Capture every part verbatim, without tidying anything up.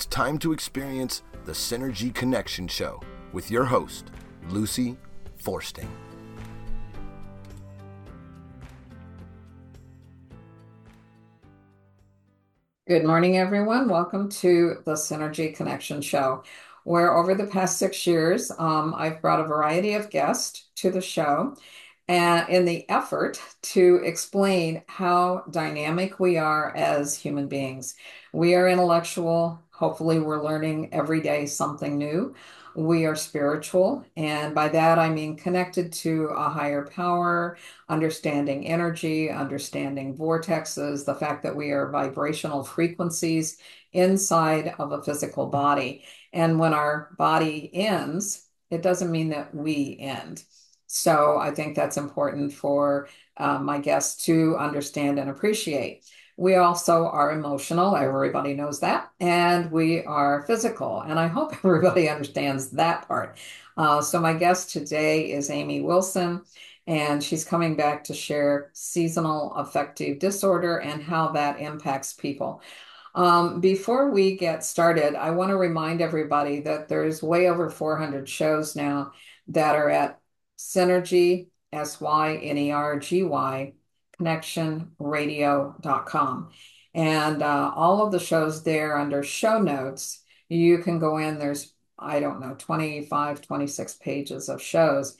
It's time to experience the Synergy Connection Show with your host, Lucy Forsting. Good morning, everyone. Welcome to the Synergy Connection Show, where over the past six years, um, I've brought a variety of guests to the show and in the effort to explain how dynamic we are as human beings. We are intellectual. Hopefully, we're learning every day something new. We are spiritual, and by that I mean connected to a higher power, understanding energy, understanding vortexes, the fact that we are vibrational frequencies inside of a physical body. And when our body ends, it doesn't mean that we end. So I think that's important for uh, my guests to understand and appreciate. We also are emotional, everybody knows that, and we are physical. And I hope everybody understands that part. Uh, so my guest today is Amy Wilson, and she's coming back to share seasonal affective disorder and how that impacts people. Um, before we get started, I want to remind everybody that there's way over four hundred shows now that are at Synergy, S Y N E R G Y, connection radio dot com. And uh, all of the shows there under show notes, you can go in, there's, I don't know, twenty-five, twenty-six pages of shows.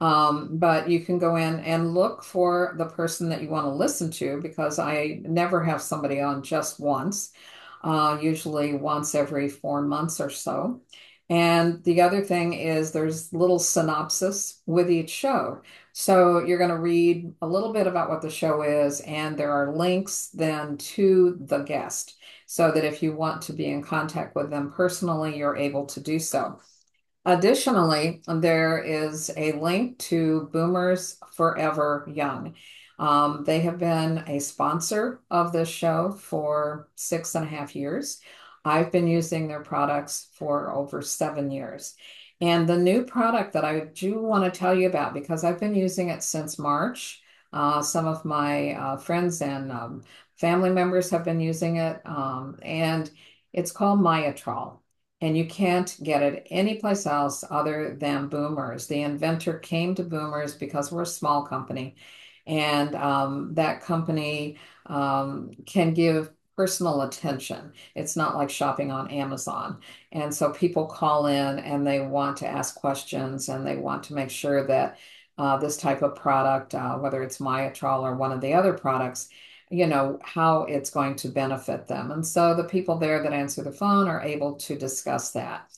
Um, but you can go in and look for the person that you want to listen to because I never have somebody on just once, uh, usually once every four months or so. And the other thing is there's little synopsis with each show. So you're going to read a little bit about what the show is, and there are links then to the guest so that if you want to be in contact with them personally, you're able to do so. Additionally, there is a link to Boomers Forever Young. Um, they have been a sponsor of this show for six and a half years. I've been using their products for over seven years. And the new product that I do want to tell you about, because I've been using it since March, uh, some of my uh, friends and um, family members have been using it, um, and it's called Myotrol. And you can't get it anyplace else other than Boomers. The inventor came to Boomers because we're a small company, and um, that company um, can give personal attention. It's not like shopping on Amazon. And so people call in and they want to ask questions and they want to make sure that uh, this type of product, uh, whether it's Myotrol or one of the other products, you know, how it's going to benefit them. And so the people there that answer the phone are able to discuss that.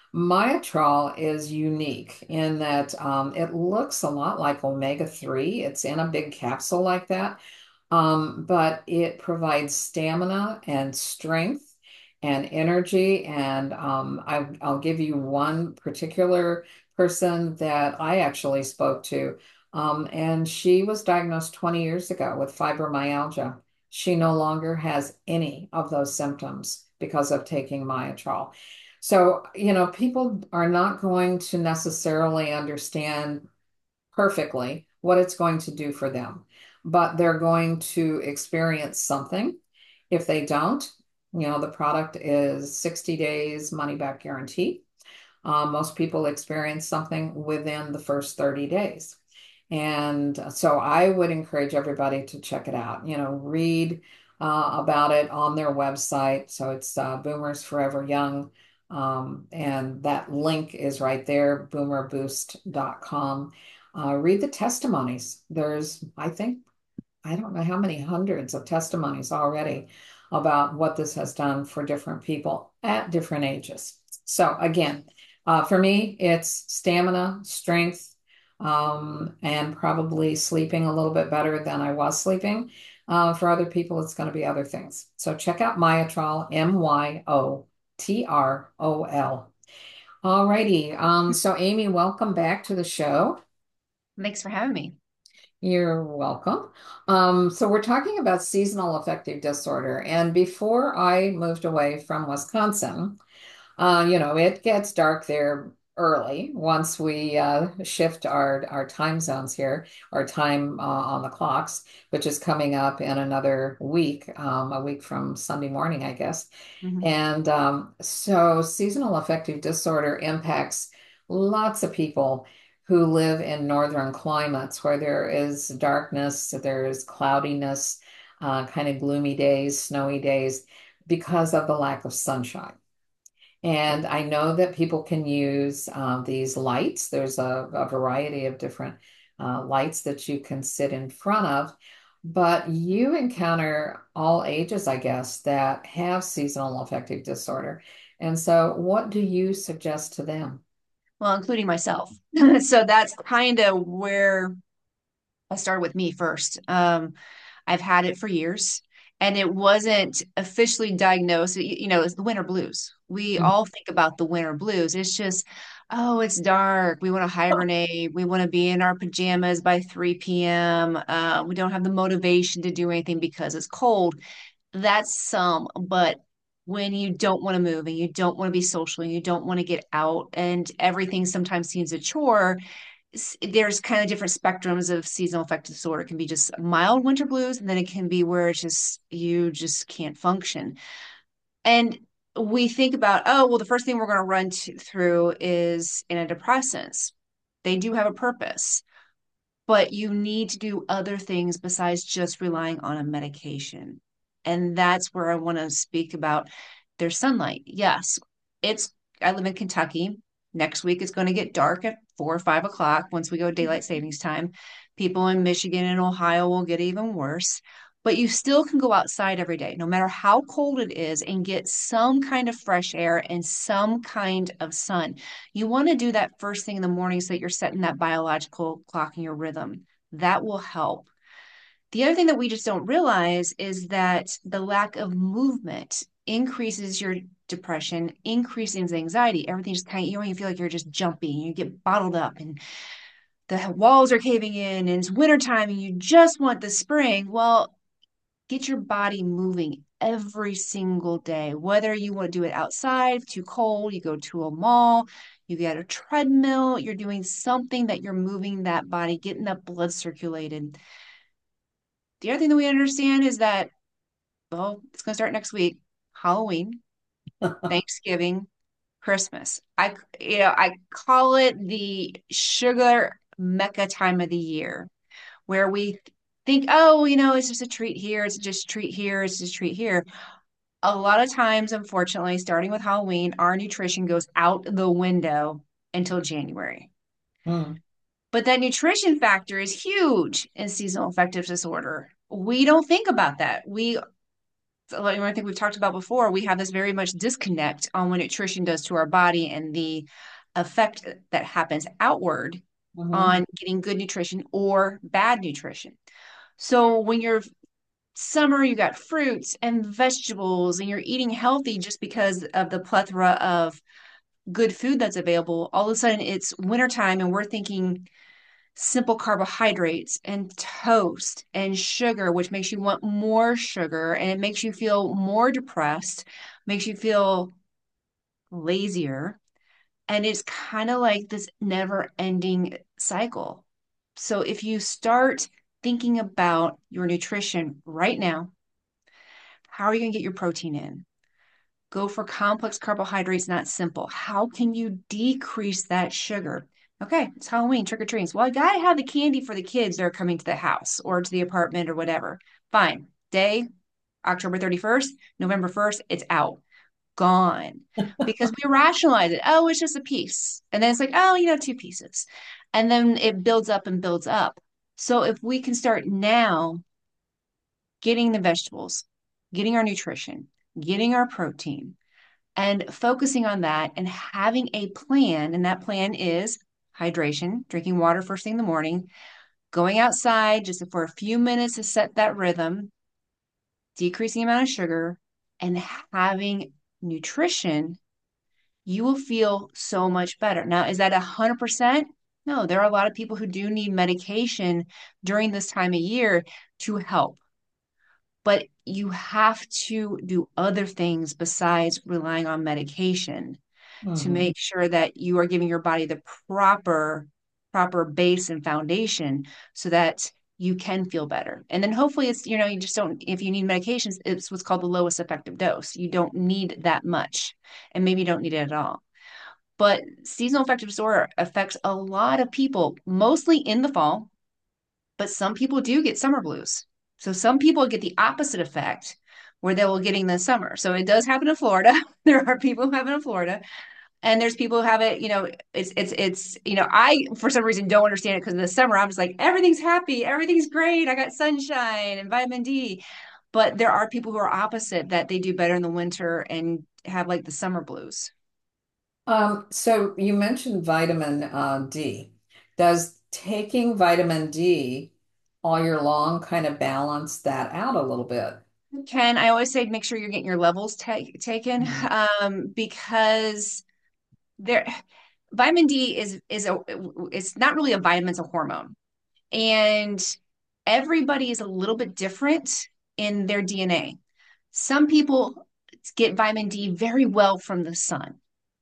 Myotrol is unique in that um, it looks a lot like omega three. It's in a big capsule like that, um, but it provides stamina and strength and energy. And um, I, I'll give you one particular person that I actually spoke to, um, and she was diagnosed twenty years ago with fibromyalgia. She no longer has any of those symptoms because of taking Myotrol. So, you know, people are not going to necessarily understand perfectly what it's going to do for them, but they're going to experience something. If they don't, you know, the product is sixty days money back guarantee. Uh, most people experience something within the first thirty days. And so I would encourage everybody to check it out, you know, read uh, about it on their website. So it's uh, Boomers Forever Young. Um, and that link is right there, boomer boost dot com. Uh, read the testimonies. There's, I think, I don't know how many hundreds of testimonies already about what this has done for different people at different ages. So again, uh, for me, it's stamina, strength, um, and probably sleeping a little bit better than I was sleeping. Uh, for other people, it's going to be other things. So check out Myotrol, M Y O T R O L. All righty. Um, so Amy, welcome back to the show. Thanks for having me. You're welcome. Um, so we're talking about seasonal affective disorder. And before I moved away from Wisconsin, uh, you know, it gets dark there early once we uh, shift our our time zones here, our time uh, on the clocks, which is coming up in another week, um, a week from Sunday morning, I guess. Mhm. And um, so seasonal affective disorder impacts lots of people who live in northern climates where there is darkness, there is cloudiness, uh, kind of gloomy days, snowy days, because of the lack of sunshine. And I know that people can use um, these lights. There's a, a variety of different uh, lights that you can sit in front of, but you encounter all ages, I guess, that have seasonal affective disorder. And so, what do you suggest to them? Well, including myself. So that's kind of where I started with me first. Um, I've had it for years, and it wasn't officially diagnosed. You, you know, it's the winter blues. We Mhm. all think about the winter blues. It's just, oh, it's dark. We want to hibernate. We want to be in our pajamas by three p m. Uh, we don't have the motivation to do anything because it's cold. That's some, but when you don't want to move and you don't want to be social and you don't want to get out and everything sometimes seems a chore, s- there's kind of different spectrums of seasonal affective disorder. It can be just mild winter blues, and then it can be where it's just you just can't function. And we think about, oh, well, the first thing we're going to run to, through is antidepressants. They do have a purpose, but you need to do other things besides just relying on a medication. And that's where I want to speak about their sunlight. Yes, it's, I live in Kentucky. Next week it's going to get dark at four or five o'clock once we go daylight savings time. People in Michigan and Ohio will get even worse. But you still can go outside every day, no matter how cold it is, and get some kind of fresh air and some kind of sun. You want to do that first thing in the morning so that you're setting that biological clock in your rhythm. That will help. The other thing that we just don't realize is that the lack of movement increases your depression, increases anxiety. Everything just kind of, you know, you feel like you're just jumping, you get bottled up, and the walls are caving in, and it's wintertime, and you just want the spring. Well, get your body moving every single day, whether you want to do it outside, too cold, you go to a mall, you get a treadmill, you're doing something that you're moving that body, getting that blood circulated. The other thing that we understand is that, well, it's going to start next week. Halloween, Thanksgiving, Christmas. I, you know, I call it the sugar mecca time of the year, where we think, oh, you know, it's just a treat here, it's just a treat here, it's just a treat here. A lot of times, unfortunately, starting with Halloween, our nutrition goes out the window until January. Hmm. But that nutrition factor is huge in seasonal affective disorder. We don't think about that. We, like I think we've talked about before, we have this very much disconnect on what nutrition does to our body and the effect that happens outward Mhm. on getting good nutrition or bad nutrition. So when you're summer, you got fruits and vegetables, and you're eating healthy just because of the plethora of good food that's available. All of a sudden, it's wintertime, and we're thinking simple carbohydrates and toast and sugar, which makes you want more sugar and it makes you feel more depressed, makes you feel lazier. And it's kind of like this never ending cycle. So if you start thinking about your nutrition right now, how are you going to get your protein in? Go for complex carbohydrates, not simple. How can you decrease that sugar? Okay, it's Halloween, trick or treats. Well, I gotta have the candy for the kids that are coming to the house or to the apartment or whatever. Fine. Day, October thirty-first, November first, it's out, gone. Because we rationalize it. Oh, it's just a piece. And then it's like, oh, you know, two pieces. And then it builds up and builds up. So if we can start now getting the vegetables, getting our nutrition, getting our protein, and focusing on that and having a plan. And that plan is hydration, drinking water first thing in the morning, going outside just for a few minutes to set that rhythm, decreasing the amount of sugar, and having nutrition, you will feel so much better. Now, is that one hundred percent? No, there are a lot of people who do need medication during this time of year to help, but you have to do other things besides relying on medication. to Hmm. make sure that you are giving your body the proper proper base and foundation so that you can feel better. And then hopefully it's, you know, you just don't, if you need medications, it's what's called the lowest effective dose. You don't need that much, and maybe you don't need it at all. But seasonal affective disorder affects a lot of people, mostly in the fall, but some people do get summer blues. So some people get the opposite effect where they will getting the summer. So it does happen in Florida. There are people who have it in Florida, and there's people who have it, you know, it's it's it's you know, I for some reason don't understand it because in the summer I'm just like everything's happy, everything's great, I got sunshine and vitamin D. But there are people who are opposite, that they do better in the winter and have like the summer blues. Um, so you mentioned vitamin uh, D. Does taking vitamin D all year long kind of balance that out a little bit? Ken, I always say make sure you're getting your levels ta taken, Mhm. um, because there vitamin D is is a it's not really a vitamin, it's a hormone. And everybody is a little bit different in their D N A. Some people get vitamin D very well from the sun.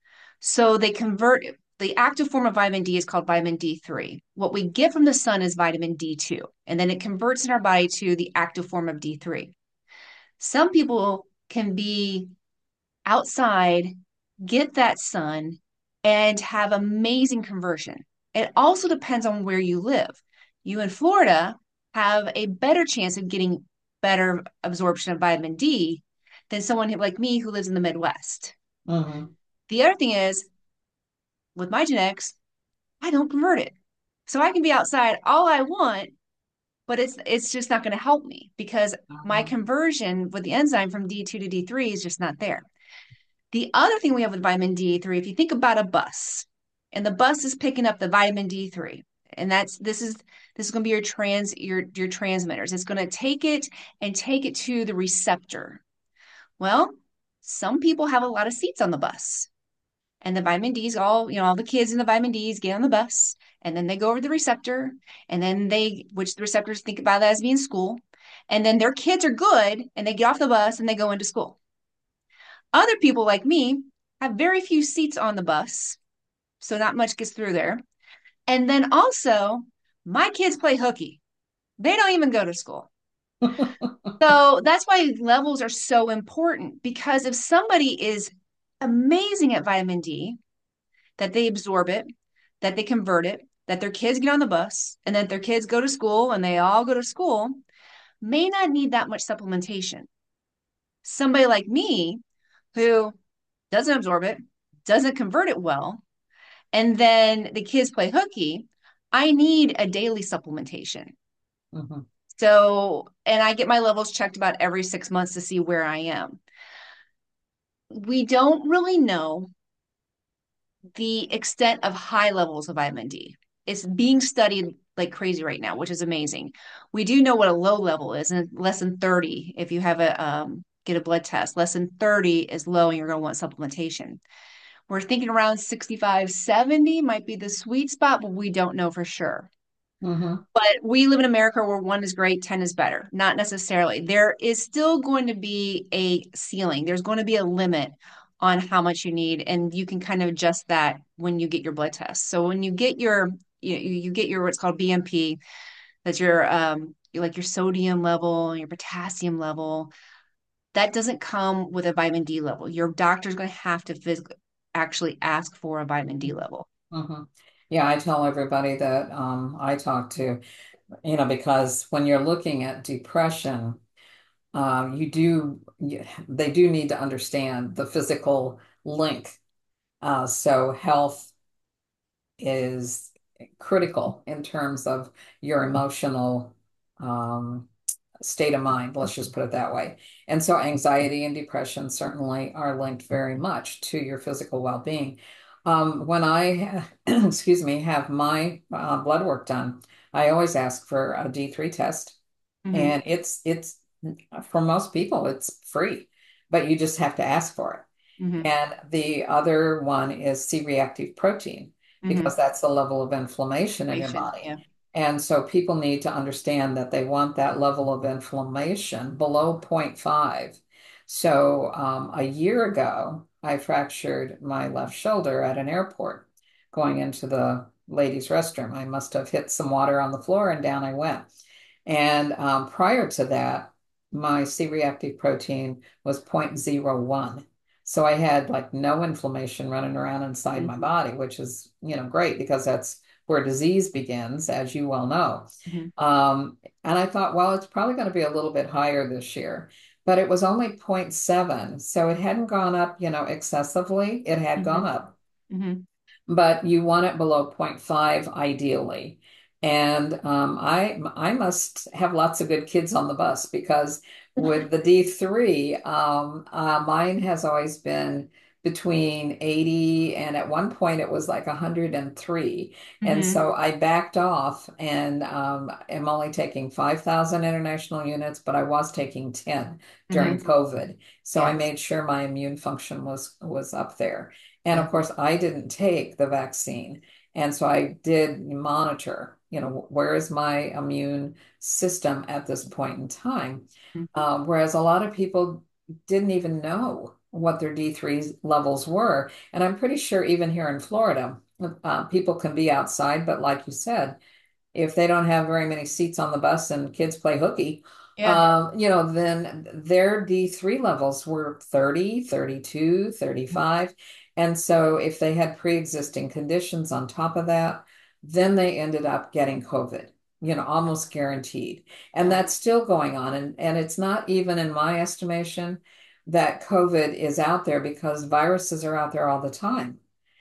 So they convert the active form of vitamin D is called vitamin D three. What we get from the sun is vitamin D two, and then it converts in our body to the active form of D three. Some people can be outside, get that sun, and have amazing conversion. It also depends on where you live. You in Florida have a better chance of getting better absorption of vitamin D than someone like me who lives in the Midwest. Mhm. The other thing is, with my genetics, I don't convert it. So I can be outside all I want, but it's it's just not going to help me because my Mhm. conversion with the enzyme from D two to D three is just not there. The other thing we have with vitamin D three, if you think about a bus, and the bus is picking up the vitamin D three, and that's this is this is going to be your trans your your transmitters. It's going to take it and take it to the receptor. Well, some people have a lot of seats on the bus, and the vitamin D's all, you know, all the kids in the vitamin D's get on the bus, and then they go over to the receptor, and then they, which the receptors think about that as being school, and then their kids are good, and they get off the bus and they go into school. Other people like me have very few seats on the bus, so not much gets through there. And then also, my kids play hooky. They don't even go to school. So that's why levels are so important, because if somebody is amazing at vitamin D, that they absorb it, that they convert it, that their kids get on the bus, and that their kids go to school and they all go to school, may not need that much supplementation. Somebody like me who doesn't absorb it, doesn't convert it well, and then the kids play hooky, I need a daily supplementation. Mhm. So, and I get my levels checked about every six months to see where I am. We don't really know the extent of high levels of vitamin D. It's being studied like crazy right now, which is amazing. We do know what a low level is, and less than thirty, if you have a um, get a blood test, less than thirty is low and you're going to want supplementation. We're thinking around sixty-five, seventy might be the sweet spot, but we don't know for sure. Mhm. But we live in America where one is great, ten is better. Not necessarily. There is still going to be a ceiling. There's going to be a limit on how much you need, and you can kind of adjust that when you get your blood test. So when you get your you, you get your what's called B M P, that's your um like your sodium level, your potassium level. That doesn't come with a vitamin D level. Your doctor's going to have to physically actually ask for a vitamin D level. Mhm. Yeah, I tell everybody that um, I talk to, you know, because when you're looking at depression, um, you do, you, they do need to understand the physical link. Uh, so health is critical in terms of your emotional um, state of mind. Let's just put it that way. And so anxiety and depression certainly are linked very much to your physical well-being. Um, when I, excuse me, have my uh, blood work done, I always ask for a D three test, Hmm. and it's it's for most people it's free, but you just have to ask for it. Hmm. And the other one is C-reactive protein, because Hmm. that's the level of inflammation in your body. Yeah. And so people need to understand that they want that level of inflammation below zero point zero point five. So um, a year ago, I fractured my left shoulder at an airport going into the ladies' restroom. I must have hit some water on the floor and down I went. And um, prior to that, my C-reactive protein was zero point zero one. So I had like no inflammation running around inside my Mhm. body, which is, you know, great because that's where disease begins, as you well know. Mhm. Um, and I thought, well, it's probably going to be a little bit higher this year, but it was only zero point seven. So it hadn't gone up, you know, excessively. It had gone Mhm. up, Mhm. but you want it below zero point five ideally. And um, I I must have lots of good kids on the bus because with the D three, um, uh, mine has always been between eighty and at one point it was like one hundred three. And Mhm. so I backed off and um, am only taking five thousand international units, but I was taking ten during Mhm. COVID. So I Yeah. made sure my immune function was was up there. And Yeah. of course, I didn't take the vaccine. And so I did monitor, you know, where is my immune system at this point in time? Mhm. Um, whereas a lot of people didn't even know what their D three levels were. And I'm pretty sure even here in Florida, uh, people can be outside, but like you said, if they don't have very many seats on the bus and kids play hooky, Yeah. um, you know, then their D three levels were thirty, thirty-two, thirty-five. And so if they had pre-existing conditions on top of that, then they ended up getting COVID, you know, almost guaranteed. And Yeah. that's still going on. And, and it's not even in my estimation that COVID is out there because viruses are out there all the time.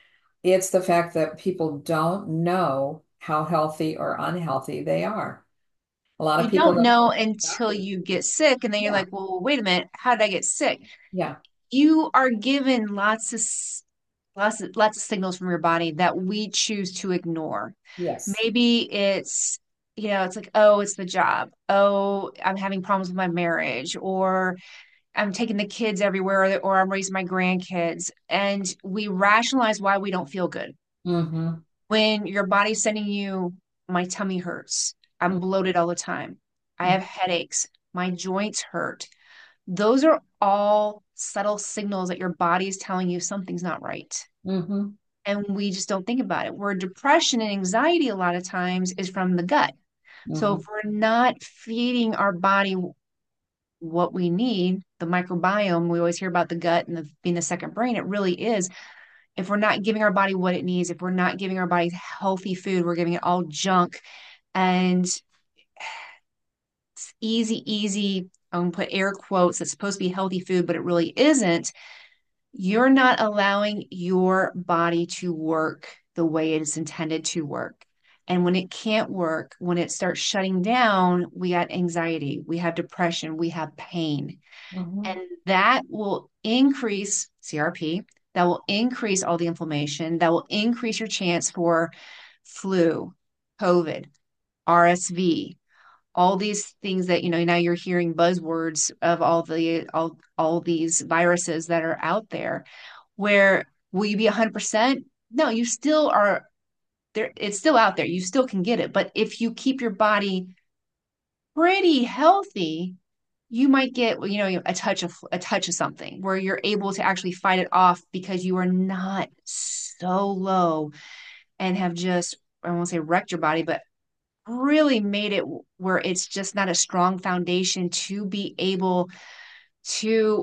It's the fact that people don't know how healthy or unhealthy they are. A lot of You people don't don't know go to until doctors. you get sick, and then you're Yeah, like, well, wait a minute, how did I get sick? yeah, You are given lots of s- lots of lots of signals from your body that we choose to ignore. yes. Maybe it's, you know, it's like, oh, it's the job. Oh, I'm having problems with my marriage, or I'm taking the kids everywhere, or I'm raising my grandkids. And we rationalize why we don't feel good. Mm-hmm. When your body's sending you, my tummy hurts, I'm bloated all the time, I have headaches, my joints hurt. Those are all subtle signals that your body is telling you something's not right. Mm-hmm. And we just don't think about it. Where depression and anxiety, a lot of times, is from the gut. So Mm-hmm. if we're not feeding our body what we need, the microbiome, we always hear about the gut and the, being the second brain. It really is. If we're not giving our body what it needs, if we're not giving our body healthy food, we're giving it all junk and easy, easy. I'm gonna put air quotes. It's supposed to be healthy food, but it really isn't. You're not allowing your body to work the way it is intended to work. And when it can't work, when it starts shutting down, we got anxiety, we have depression, we have pain. Mm-hmm. And that will increase C R P, that will increase all the inflammation, that will increase your chance for flu, COVID, R S V, all these things that, you know, now you're hearing buzzwords of all the all all these viruses that are out there. Where will you be one hundred percent? No, you still are there. It's still out there. You still can get it. But if you keep your body pretty healthy, you might get, you know, a touch of a touch of something where you're able to actually fight it off because you are not so low and have just, I won't say wrecked your body, but really made it where it's just not a strong foundation to be able to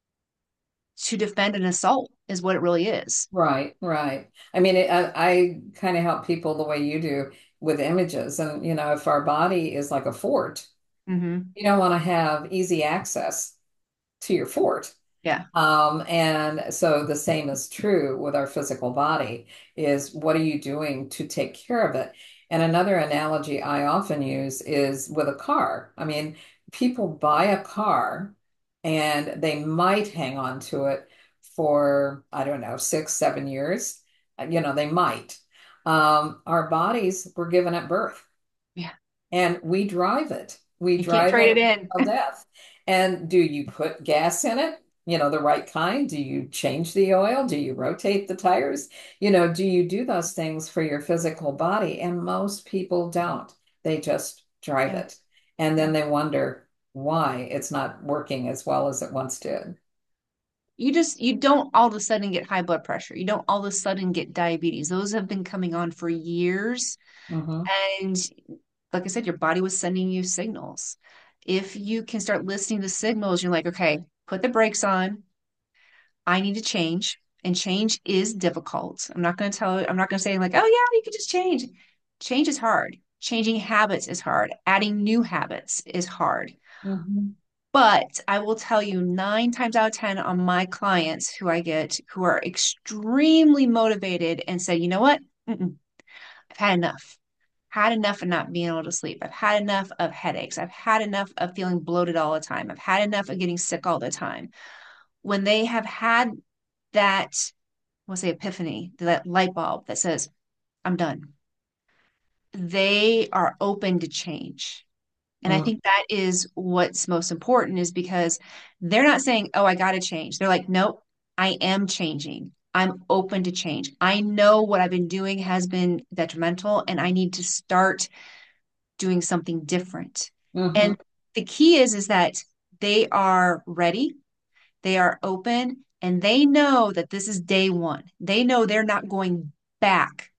to defend an assault is what it really is. Right, right. I mean, it, I, I kind of help people the way you do with images. And, you know, if our body is like a fort, Hmm. you don't want to have easy access to your fort. Yeah. Um, and so the same is true with our physical body is what are you doing to take care of it? And another analogy I often use is with a car. I mean, people buy a car and they might hang on to it for, I don't know, six, seven years. Uh, You know, they might. Um, our bodies were given at birth Yeah. and we drive it. We You can't drive trade it it in. until death. And do you put gas in it? You know, the right kind? Do you change the oil? Do you rotate the tires? You know, do you do those things for your physical body? And most people don't. They just drive Yeah. it. And Yeah. then they wonder. why it's not working as well as it once did. You just, you don't all of a sudden get high blood pressure. You don't all of a sudden get diabetes. Those have been coming on for years. Hmm. And like I said, your body was sending you signals. If you can start listening to signals, you're like, okay, put the brakes on. I need to change. And change is difficult. I'm not going to tell, I'm not going to say like, oh yeah, you could just change. Change is hard. Changing habits is hard. Adding new habits is hard. Hmm. But I will tell you nine times out of ten on my clients who I get who are extremely motivated and say, you know what? Mm-mm, I've had enough. Had enough of not being able to sleep. I've had enough of headaches. I've had enough of feeling bloated all the time. I've had enough of getting sick all the time. When they have had that, we'll say epiphany, that light bulb that says, I'm done, they are open to change. And I Hmm. think that is what's most important is because they're not saying, oh, I got to change. They're like, nope, I am changing. I'm open to change. I know what I've been doing has been detrimental and I need to start doing something different. Hmm. And the key is, is that they are ready, they are open, and they know that this is day one. They know they're not going back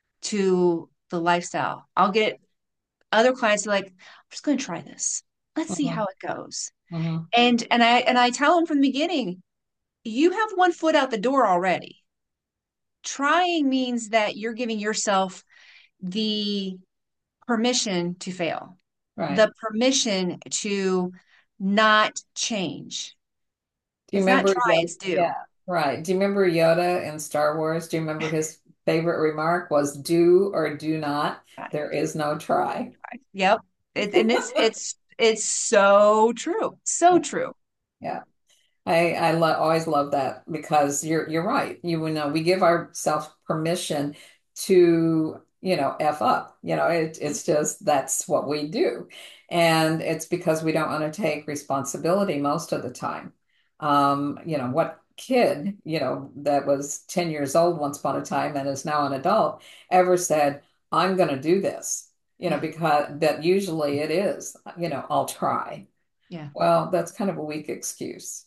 to the lifestyle. I'll get other clients are like, I'm just going to try this. Let's see Hmm. how it goes. Hmm. And and I and I tell them from the beginning, you have one foot out the door already. Trying means that you're giving yourself the permission to fail, Right. the permission to not change. Do you It's not remember try, Yoda? it's Yeah, do. right. Do you remember Yoda in Star Wars? Do you remember his favorite remark was do or do not? There is no try. Yep. It, and it's it's it's so true. So Yeah. true. Yeah. I I lo always love that because you're you're right. You know, we give ourselves permission to, you know, F up. You know, it, it's just that's what we do. And it's because we don't want to take responsibility most of the time. Um, you know, what kid, you know, that was ten years old once upon a time and is now an adult ever said, I'm going to do this? You know, because that usually it is, you know, I'll try. Yeah. Well, that's kind of a weak excuse.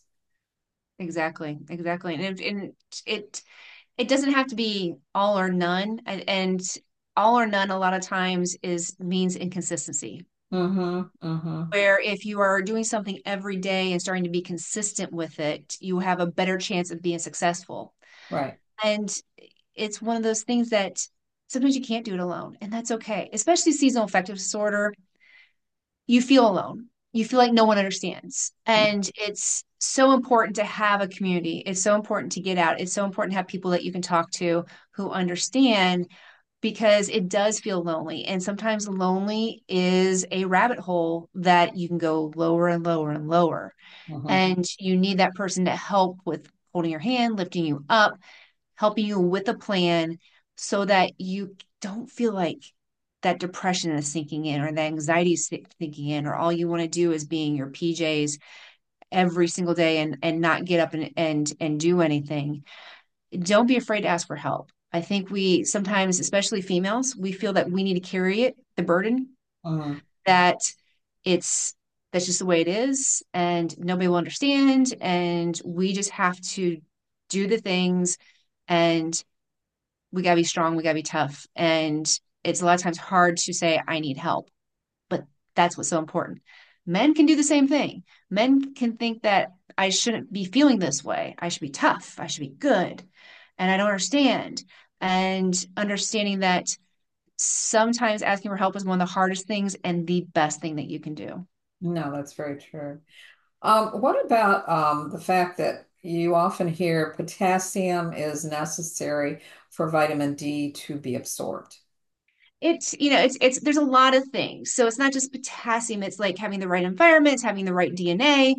Exactly, exactly. And it, and it it doesn't have to be all or none. And, and all or none a lot of times is means inconsistency. Mm-hmm. Mm-hmm. Where if you are doing something every day and starting to be consistent with it, you have a better chance of being successful. Right. And it's one of those things that sometimes you can't do it alone, and that's okay. Especially seasonal affective disorder, you feel alone. You feel like no one understands. And it's so important to have a community. It's so important to get out. It's so important to have people that you can talk to who understand because it does feel lonely. And sometimes lonely is a rabbit hole that you can go lower and lower and lower. Mm-hmm. And you need that person to help with holding your hand, lifting you up, helping you with a plan so that you don't feel like that depression is sinking in or the anxiety is sinking in or all you want to do is being your P Js every single day and and not get up and and and do anything. Don't be afraid to ask for help. I think we sometimes, especially females, we feel that we need to carry it, the burden, Mm-hmm. that it's that's just the way it is and nobody will understand and we just have to do the things and we got to be strong, we got to be tough. And it's a lot of times hard to say, I need help, but that's what's so important. Men can do the same thing. Men can think that I shouldn't be feeling this way. I should be tough. I should be good. And I don't understand. And understanding that sometimes asking for help is one of the hardest things and the best thing that you can do. No, that's very true. Um, what about um, the fact that you often hear potassium is necessary for vitamin D to be absorbed? It's, you know, it's, it's, there's a lot of things. So it's not just potassium. It's like having the right environments, having the right D N A.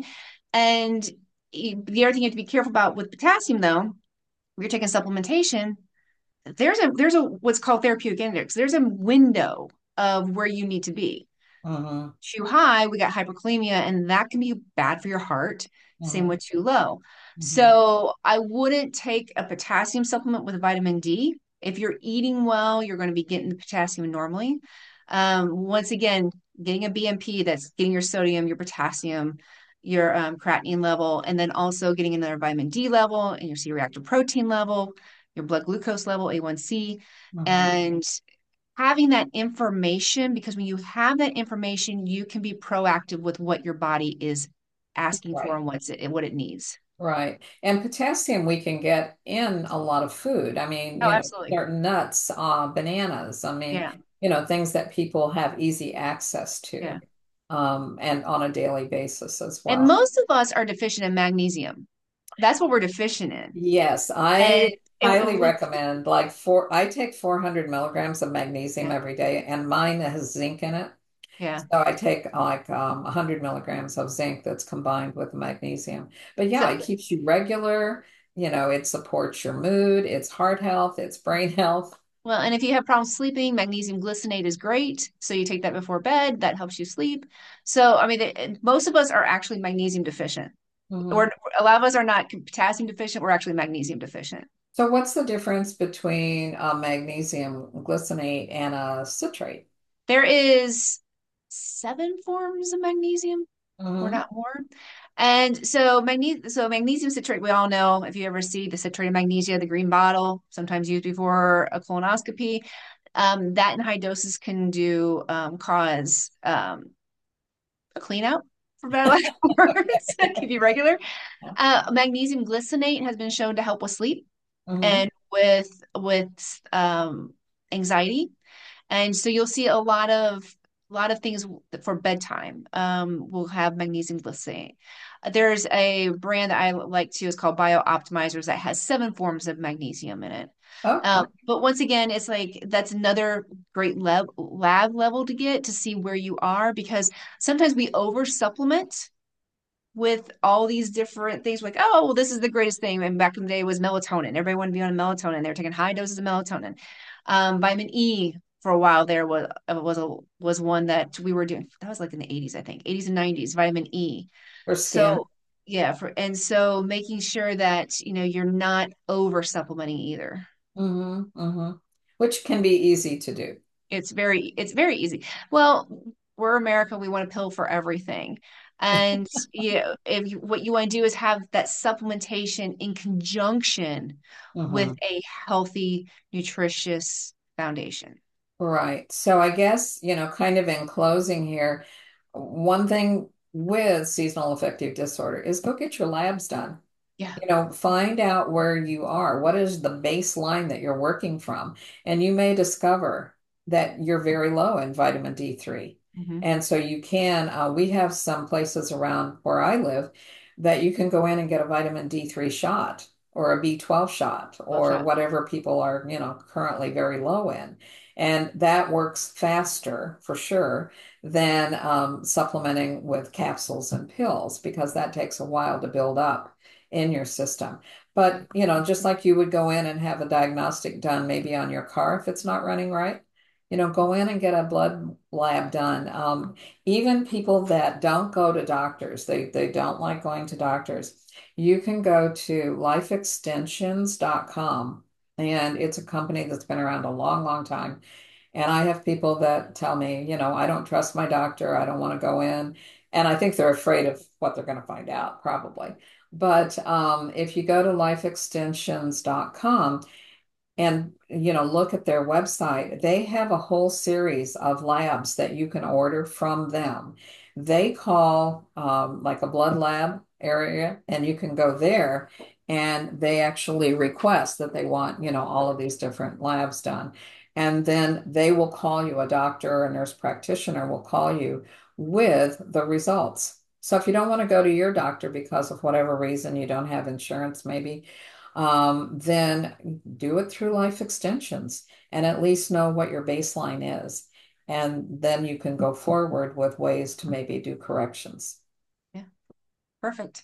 And the other thing you have to be careful about with potassium, though, when you're taking supplementation, there's a there's a what's called therapeutic index. There's a window of where you need to be. Mm-hmm. Too high, we got hyperkalemia, and that can be bad for your heart. Same Mm-hmm. with too low. Mm-hmm. So I wouldn't take a potassium supplement with vitamin D. If you're eating well, you're going to be getting the potassium normally. Um, once again, getting a B M P that's getting your sodium, your potassium, your um, creatinine level, and then also getting another vitamin D level and your C-reactive protein level, your blood glucose level, A one C, Mhm. and having that information, because when you have that information, you can be proactive with what your body is asking for Right. and what's it what it needs. Right. And potassium we can get in a lot of food. I mean, Oh, you know, absolutely. certain nuts, uh, bananas. I mean, Yeah. you know, things that people have easy access Yeah. to, um, and on a daily basis as And well. most of us are deficient in magnesium. That's what we're deficient in. Yes, And, I highly and we, recommend like four, I take four hundred milligrams of magnesium yeah, every day, and mine has zinc in it. yeah. So I take like um, one hundred milligrams of zinc that's combined with magnesium. But So, yeah, it keeps you regular. You know, it supports your mood, it's heart health, it's brain health. well, and if you have problems sleeping, magnesium glycinate is great. So you take that before bed, that helps you sleep. So, I mean, the, most of us are actually magnesium deficient. Mhm. We're, a lot of us are not potassium deficient, we're actually magnesium deficient. So what's the difference between uh, magnesium glycinate and a citrate? There is seven forms of magnesium or Hmm. not more. And so magne so magnesium citrate, we all know if you ever see the citrate of magnesia, the green bottle, sometimes used before a colonoscopy, um, that in high doses can do um, cause um, a clean out, for better lack of words. It can be regular. Uh, magnesium glycinate has been shown to help with sleep Hmm. and with with um, anxiety. And so you'll see a lot of a lot of things for bedtime um, will have magnesium glycinate. There's a brand that I like too. It's called Bio Optimizers that has seven forms of magnesium in it. Okay. Um, but once again, it's like that's another great lab lab level to get to see where you are because sometimes we over supplement with all these different things like, oh, well, this is the greatest thing. And back in the day it was melatonin. Everybody wanted to be on melatonin. They were taking high doses of melatonin. Um, vitamin E for a while there was was a was one that we were doing. That was like in the eighties, I think, eighties and nineties, vitamin E. For skin. So yeah, for and so making sure that you know you're not over supplementing either. Hmm. Hmm. Which can be easy to do. It's very it's very easy. Well, we're America, we want a pill for everything. And you know, if you, what you want to do is have that supplementation in conjunction with Hmm. a healthy, nutritious foundation. Right. So I guess, you know, kind of in closing here, one thing with seasonal affective disorder is go get your labs done. Yeah. You know, find out where you are. What is the baseline that you're working from? And you may discover that you're very low in vitamin D three. Hmm. And so you can, uh, we have some places around where I live that you can go in and get a vitamin D three shot or a B twelve shot Love or shot. whatever people are, you know, currently very low in. And that works faster for sure than um, supplementing with capsules and pills because that takes a while to build up in your system. But, you know, just like you would go in and have a diagnostic done maybe on your car if it's not running right, you know, go in and get a blood lab done. Um, even people that don't go to doctors, they, they don't like going to doctors, you can go to life extensions dot com, and it's a company that's been around a long, long time. And I have people that tell me, you know, I don't trust my doctor. I don't want to go in. And I think they're afraid of what they're going to find out, probably. But um, if you go to life extensions dot com and you know look at their website, they have a whole series of labs that you can order from them. They call um, like a blood lab area, and you can go there, and they actually request that they want you know all of these different labs done, and then they will call you. A doctor or a nurse practitioner will call you with the results. So if you don't want to go to your doctor because of whatever reason you don't have insurance, maybe, um, then do it through life extensions and at least know what your baseline is. And then you can go forward with ways to maybe do corrections. Yeah. Perfect.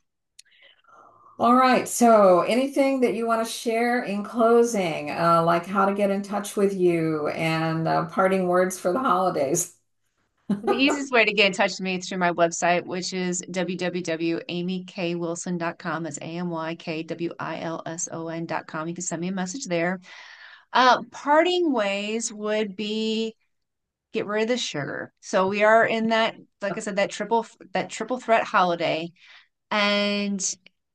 All right. So, anything that you want to share in closing, uh, like how to get in touch with you and uh, parting words for the holidays? The easiest way to get in touch with me is through my website, which is w w w dot amy k wilson dot com. That's A M Y K W I L S O N dot com. You can send me a message there. Uh, parting ways would be get rid of the sugar. So we are in that, like I said, that triple that triple threat holiday, and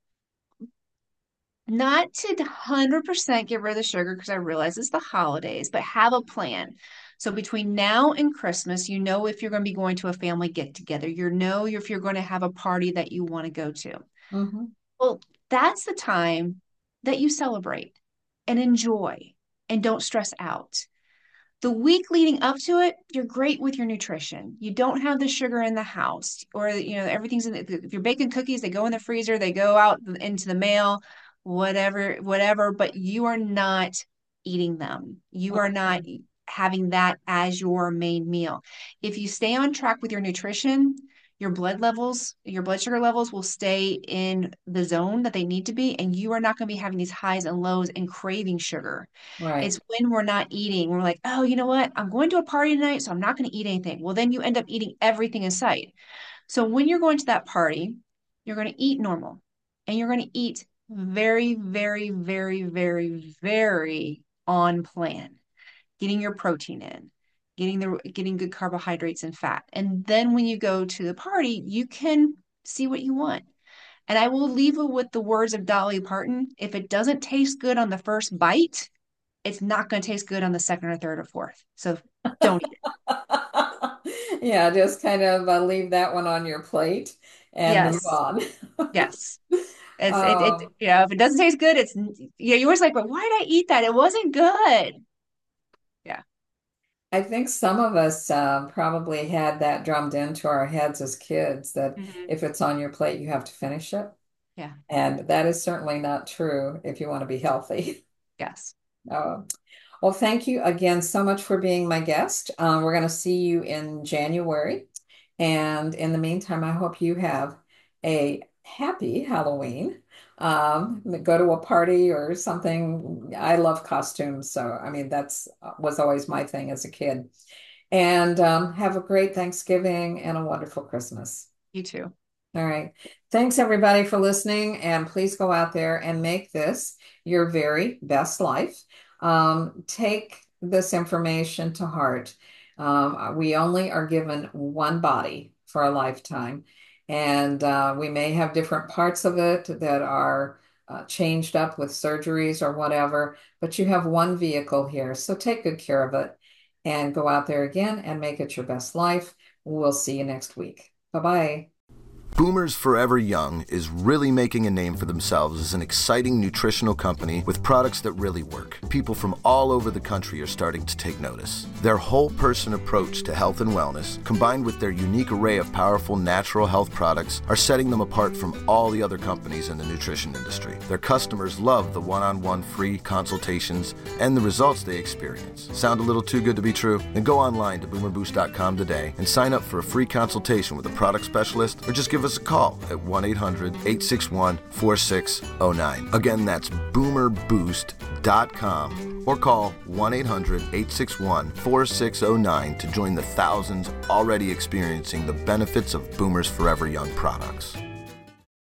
not to one hundred percent get rid of the sugar because I realize it's the holidays, but have a plan. So between now and Christmas, you know if you're going to be going to a family get together, you know if you're going to have a party that you want to go to. Mm-hmm. Well, that's the time that you celebrate and enjoy and don't stress out. The week leading up to it, you're great with your nutrition. You don't have the sugar in the house, or you know everything's in the, if you're baking cookies, they go in the freezer, they go out into the mail, whatever, whatever, but you are not eating them. You are not having that as your main meal. If you stay on track with your nutrition, your blood levels, your blood sugar levels will stay in the zone that they need to be, and you are not going to be having these highs and lows and craving sugar. Right. It's when we're not eating, we're like, oh, you know what? I'm going to a party tonight, so I'm not going to eat anything. Well, then you end up eating everything in sight. So when you're going to that party, you're going to eat normal, and you're going to eat very, very, very, very, very on plan, getting your protein in, getting the getting good carbohydrates and fat. And then when you go to the party, you can see what you want. And I will leave it with the words of Dolly Parton. If it doesn't taste good on the first bite, it's not going to taste good on the second or third or fourth. So don't eat it. Yeah, just kind of uh, leave that one on your plate and move Yes. on. Yes. It's it, it Um, you know, if it doesn't taste good, it's yeah, you're always like, but why did I eat that? It wasn't good. Yeah. I think some of us uh, probably had that drummed into our heads as kids that Mhm. if it's on your plate, you have to finish it. Yeah. And that is certainly not true if you want to be healthy. Yes. Uh, well, thank you again so much for being my guest. Um, we're going to see you in January. And in the meantime, I hope you have a happy Halloween. Um, go to a party or something. I love costumes. So, I mean, that's was always my thing as a kid. And um, have a great Thanksgiving and a wonderful Christmas. You too. All right. Thanks, everybody, for listening. And please go out there and make this your very best life. Um, take this information to heart. Um, we only are given one body for a lifetime. And uh, we may have different parts of it that are uh, changed up with surgeries or whatever, but you have one vehicle here. So take good care of it and go out there again and make it your best life. We'll see you next week. Bye-bye. Boomers Forever Young is really making a name for themselves as an exciting nutritional company with products that really work. People from all over the country are starting to take notice. Their whole person approach to health and wellness, combined with their unique array of powerful natural health products, are setting them apart from all the other companies in the nutrition industry. Their customers love the one-on-one free consultations and the results they experience. Sound a little too good to be true? Then go online to boomer boost dot com today and sign up for a free consultation with a product specialist, or just give us a call at one eight hundred, eight six one, four six zero nine. Again, that's boomer boost dot com, or call one eight hundred, eight six one, four six zero nine to join the thousands already experiencing the benefits of Boomers Forever Young products.